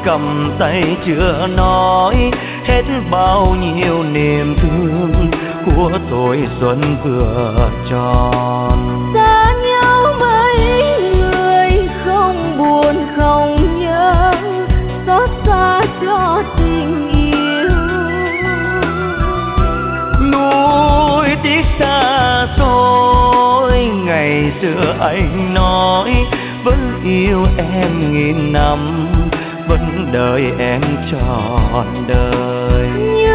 cầm tay chưa nói hết bao nhiêu niềm thương của tuổi xuân vừa tròn. Xa nhau mấy người không buồn không nhớ, xót xa cho tình yêu. Núi tiếc xa xôi ngày xưa anh nói vẫn yêu em nghìn năm, vẫn đợi em trọn đời.